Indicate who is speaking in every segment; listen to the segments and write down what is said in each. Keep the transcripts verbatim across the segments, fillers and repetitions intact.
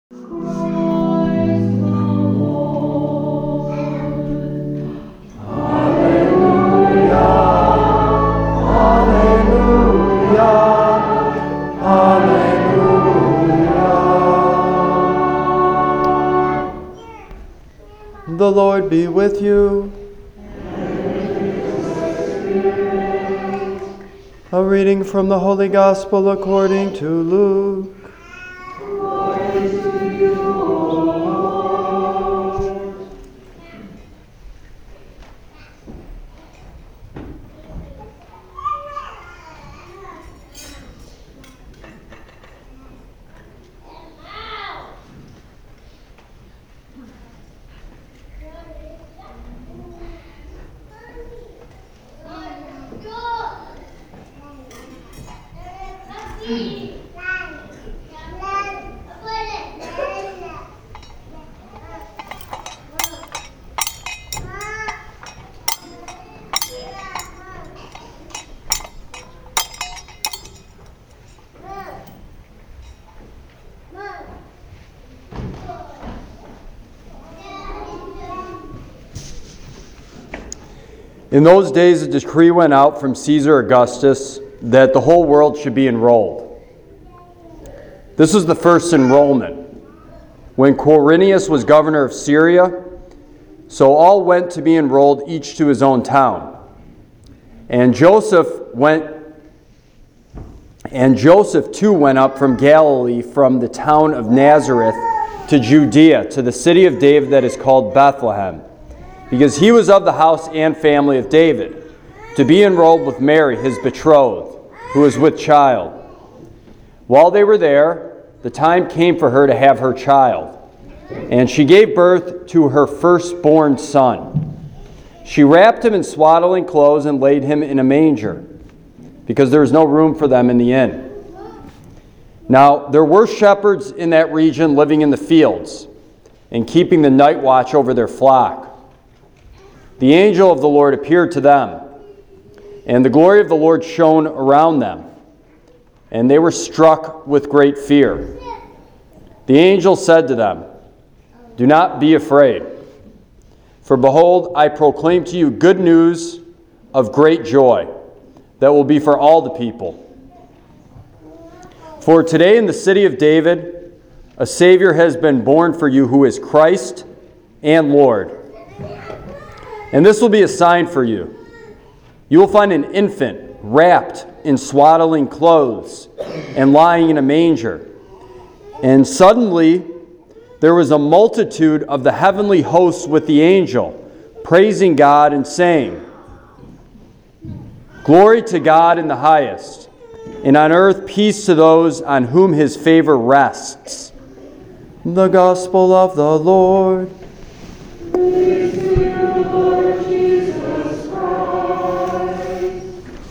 Speaker 1: The Lord be with you. A reading from the Holy Gospel according to Luke.
Speaker 2: Glory to you, O Lord.
Speaker 1: In those days, a decree went out from Caesar Augustus that the whole world should be enrolled. This was the first enrollment, when Quirinius was governor of Syria. So all went to be enrolled, each to his own town. And Joseph went, and Joseph too went up from Galilee, from the town of Nazareth to Judea, to the city of David that is called Bethlehem, because he was of the house and family of David, to be enrolled with Mary, his betrothed, who was with child. While they were there, the time came for her to have her child, and she gave birth to her firstborn son. She wrapped him in swaddling clothes and laid him in a manger, because there was no room for them in the inn. Now there were shepherds in that region living in the fields and keeping the night watch over their flock. The angel of the Lord appeared to them, and the glory of the Lord shone around them, and they were struck with great fear. The angel said to them, "Do not be afraid, for behold, I proclaim to you good news of great joy that will be for all the people. For today in the city of David, a Savior has been born for you, who is Christ and Lord. And this will be a sign for you. You will find an infant wrapped in swaddling clothes and lying in a manger." And suddenly there was a multitude of the heavenly hosts with the angel, praising God and saying, "Glory to God in the highest, and on earth peace to those on whom his favor rests." The Gospel of the Lord.
Speaker 2: Praise to you, Lord Jesus Christ.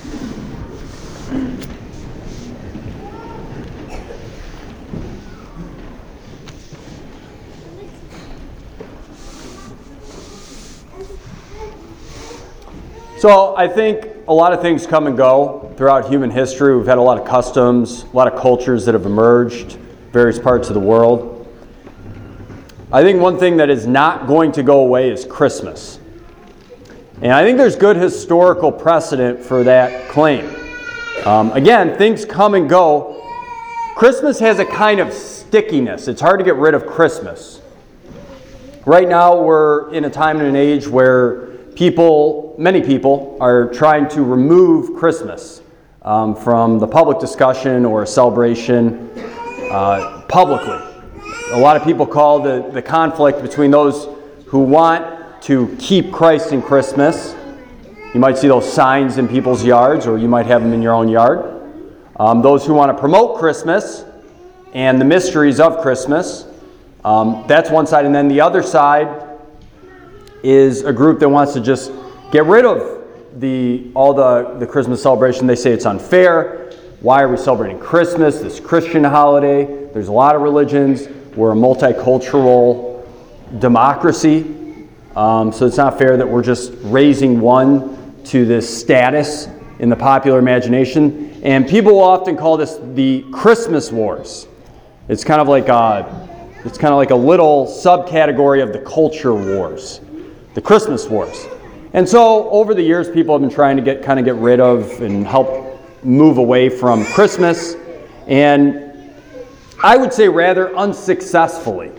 Speaker 1: So I think a lot of things come and go throughout human history. We've had a lot of customs, a lot of cultures that have emerged, various parts of the world. I think one thing that is not going to go away is Christmas. And I think there's good historical precedent for that claim. Um, again, things come and go. Christmas has a kind of stickiness. It's hard to get rid of Christmas. Right now, we're in a time and an age where people, many people, are trying to remove Christmas um, from the public discussion or celebration uh, publicly. A lot of people call the, the conflict between those who want to keep Christ in Christmas. You might see those signs in people's yards, or you might have them in your own yard. Um, those who want to promote Christmas and the mysteries of Christmas. Um, that's one side. And then the other side is a group that wants to just get rid of the all the, the Christmas celebration. They say it's unfair. Why are we celebrating Christmas, this Christian holiday? There's a lot of religions. We're a multicultural democracy. Um, so it's not fair that we're just raising one to this status in the popular imagination. And people will often call this the Christmas wars. It's kind of like uh, It's kind of like a little subcategory of the culture wars, the Christmas wars. And so over the years, people have been trying to get kind of get rid of and help move away from Christmas, and I would say rather unsuccessfully.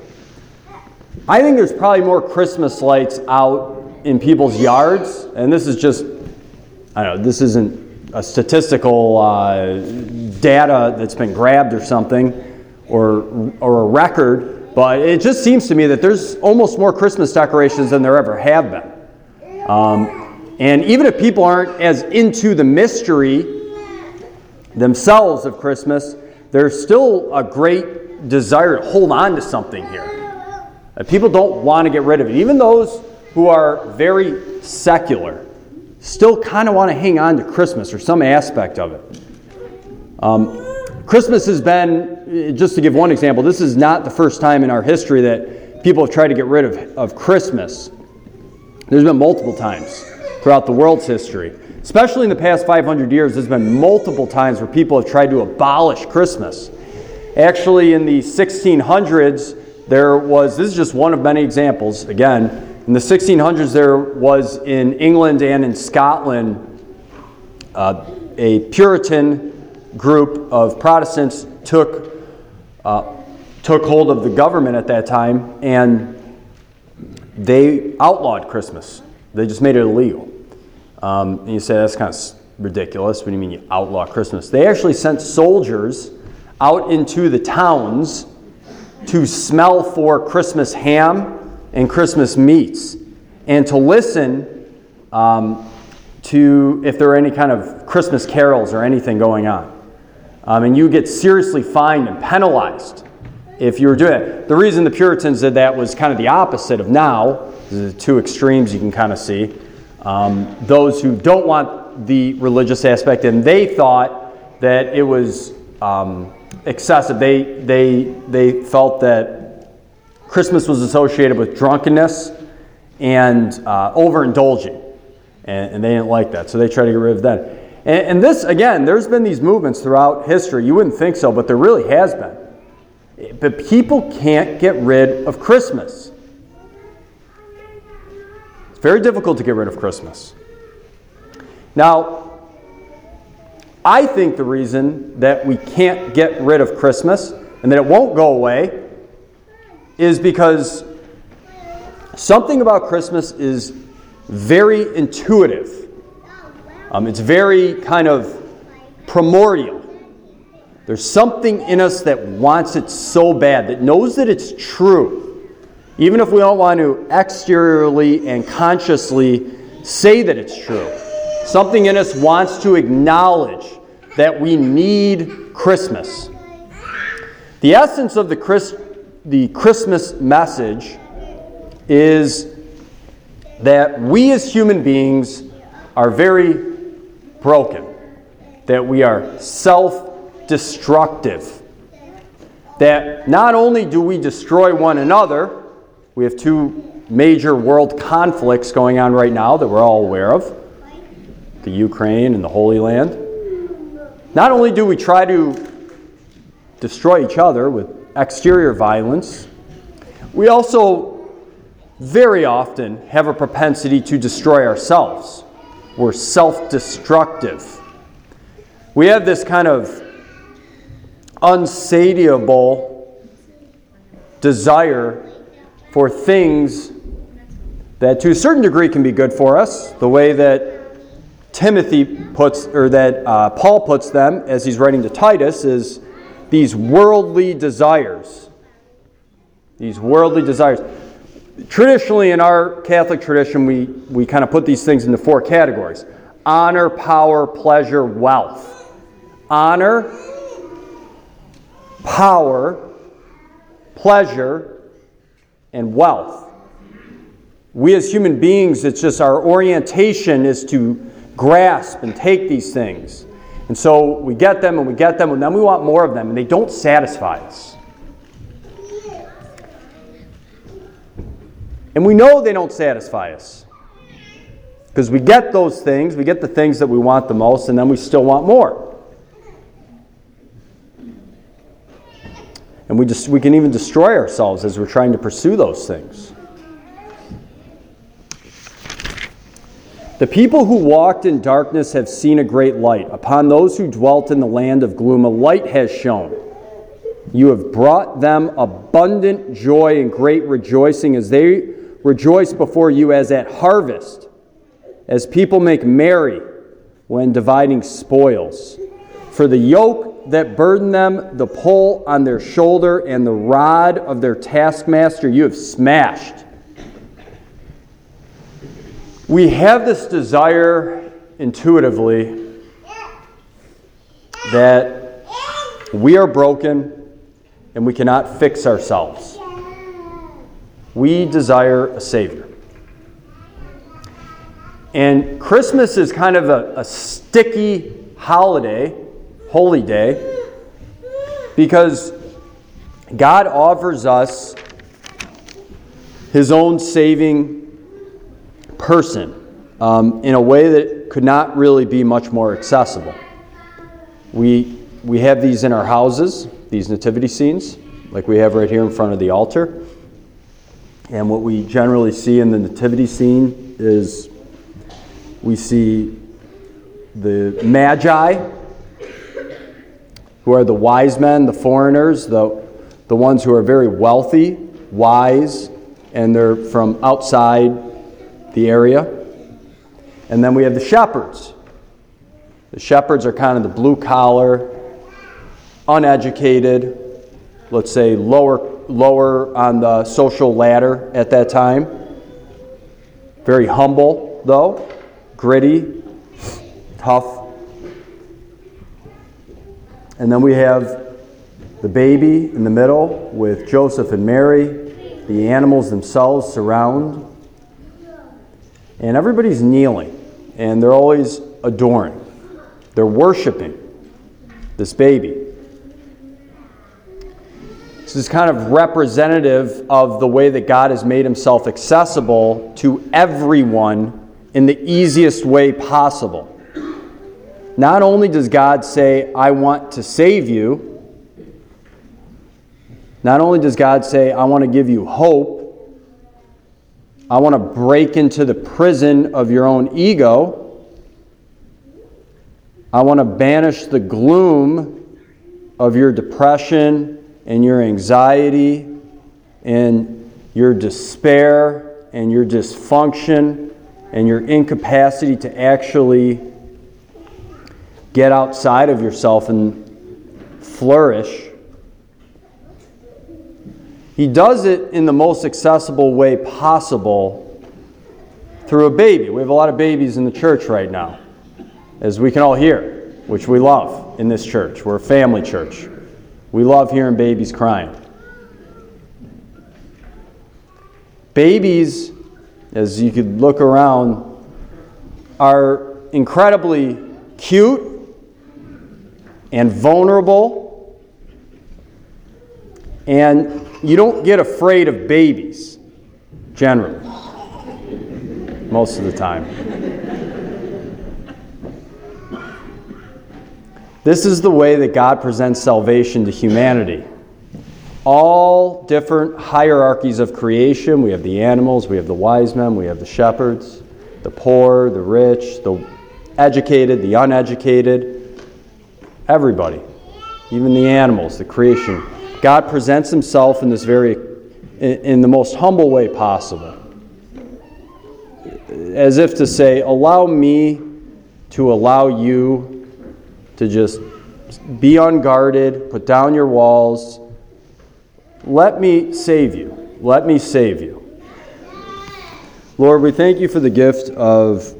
Speaker 1: I think there's probably more Christmas lights out in people's yards, and this is just, I don't know, this isn't a statistical uh, data that's been grabbed or something, or or a record, but it just seems to me that there's almost more Christmas decorations than there ever have been. Um, and even if people aren't as into the mystery themselves of Christmas, there's still a great desire to hold on to something here. Uh, people don't want to get rid of it. Even those who are very secular still kind of want to hang on to Christmas or some aspect of it. Um, Christmas has been, just to give one example, this is not the first time in our history that people have tried to get rid of, of Christmas. There's been multiple times throughout the world's history. Especially in the past five hundred years, there's been multiple times where people have tried to abolish Christmas. Actually, in the sixteen hundreds, there was, this is just one of many examples, again, in the sixteen hundreds there was in England and in Scotland uh, a Puritan group of Protestants took uh, took hold of the government at that time, and they outlawed Christmas. They just made it illegal. Um, and you say, that's kind of ridiculous. What do you mean you outlaw Christmas? They actually sent soldiers out into the towns to smell for Christmas ham and Christmas meats, and to listen um, to if there are any kind of Christmas carols or anything going on. Um, and you get seriously fined and penalized if you were doing it. The reason the Puritans did that was kind of the opposite of now. The two extremes you can kind of see. Um, those who don't want the religious aspect, and they thought that it was um, excessive. They they they felt that Christmas was associated with drunkenness and uh, overindulging, and, and they didn't like that, so they tried to get rid of that. And, and this, again, there's been these movements throughout history. You wouldn't think so, but there really has been. But people can't get rid of Christmas. It's very difficult to get rid of Christmas. Now, I think the reason that we can't get rid of Christmas and that it won't go away is because something about Christmas is very intuitive. Um, it's very kind of primordial. There's something in us that wants it so bad, that knows that it's true. Even if we don't want to exteriorly and consciously say that it's true. Something in us wants to acknowledge that we need Christmas. The essence of the, Chris, the Christmas message is that we as human beings are very broken. That we are self-destructive. That not only do we destroy one another, we have two major world conflicts going on right now that we're all aware of. The Ukraine and the Holy Land. Not only do we try to destroy each other with exterior violence, we also very often have a propensity to destroy ourselves. We're self-destructive. We have this kind of unsatiable desire for things that to a certain degree can be good for us, the way that Timothy puts, or that uh, Paul puts them as he's writing to Titus, is these worldly desires. These worldly desires. Traditionally, in our Catholic tradition, we, we kind of put these things into four categories. Honor, power, pleasure, wealth. Honor, power, pleasure, and wealth. We as human beings, it's just our orientation is to grasp and take these things. And so we get them and we get them and then we want more of them and they don't satisfy us. And we know they don't satisfy us. Because we get those things, we get the things that we want the most, and then we still want more. And we just we can even destroy ourselves as we're trying to pursue those things. The people who walked in darkness have seen a great light. Upon those who dwelt in the land of gloom, a light has shone. You have brought them abundant joy and great rejoicing as they rejoice before you as at harvest, as people make merry when dividing spoils. For the yoke that burdened them, the pull on their shoulder, and the rod of their taskmaster you have smashed. We have this desire intuitively that we are broken and we cannot fix ourselves. We desire a Savior. And Christmas is kind of a, a sticky holiday, holy day, because God offers us His own saving person um, in a way that could not really be much more accessible. We, we have these in our houses, these nativity scenes, like we have right here in front of the altar. And what we generally see in the nativity scene is we see the Magi, who are the wise men, the foreigners, the, the ones who are very wealthy, wise, and they're from outside the area. And then we have the shepherds. The shepherds are kind of the blue-collar, uneducated, let's say lower lower on the social ladder at that time. Very humble, though, gritty, tough. And then we have the baby in the middle with Joseph and Mary. The animals themselves surround. And everybody's kneeling, and they're always adoring. They're worshiping this baby. This is kind of representative of the way that God has made Himself accessible to everyone in the easiest way possible. Not only does God say, I want to save you, not only does God say, I want to give you hope, I want to break into the prison of your own ego. I want to banish the gloom of your depression and your anxiety and your despair and your dysfunction and your incapacity to actually get outside of yourself and flourish. He does it in the most accessible way possible through a baby. We have a lot of babies in the church right now, as we can all hear, which we love in this church. We're a family church. We love hearing babies crying. Babies, as you could look around, are incredibly cute and vulnerable, and you don't get afraid of babies, generally, most of the time. This is the way that God presents salvation to humanity. All different hierarchies of creation. We have the animals, we have the wise men, we have the shepherds, the poor, the rich, the educated, the uneducated, everybody, even the animals, the creation. God presents Himself in this very, in the most humble way possible. As if to say, allow me to allow you to just be unguarded, put down your walls. Let me save you. Let me save you. Lord, we thank you for the gift of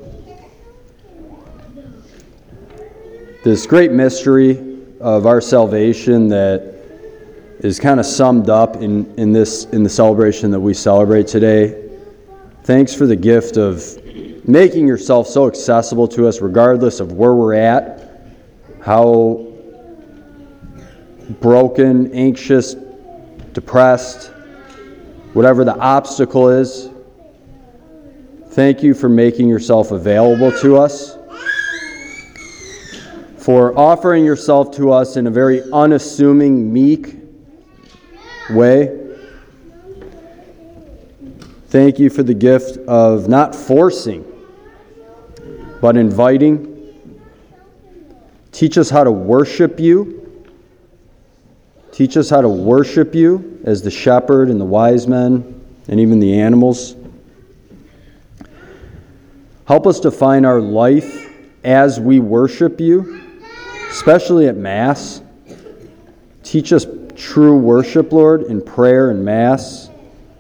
Speaker 1: this great mystery of our salvation that is kind of summed up in, in this in the celebration that we celebrate today. Thanks for the gift of making yourself so accessible to us regardless of where we're at, how broken, anxious, depressed, whatever the obstacle is. Thank you for making yourself available to us, for offering yourself to us in a very unassuming, meek, way. Thank you for the gift of not forcing, but inviting. Teach us how to worship you. Teach us how to worship you as the shepherd and the wise men and even the animals. Help us to find our life as we worship you, especially at Mass. Teach us true worship, Lord, in prayer and Mass.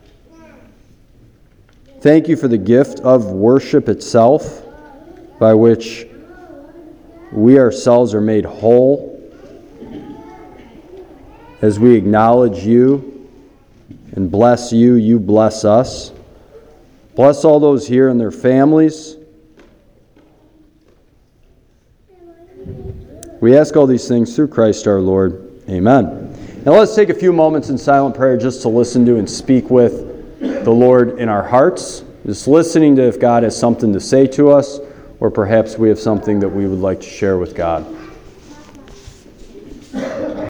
Speaker 1: Thank you for the gift of worship itself, by which we ourselves are made whole as we acknowledge you and bless you, you bless us. Bless all those here and their families. We ask all these things through Christ our Lord. Amen. Now let's take a few moments in silent prayer just to listen to and speak with the Lord in our hearts. Just listening to if God has something to say to us, or perhaps we have something that we would like to share with God.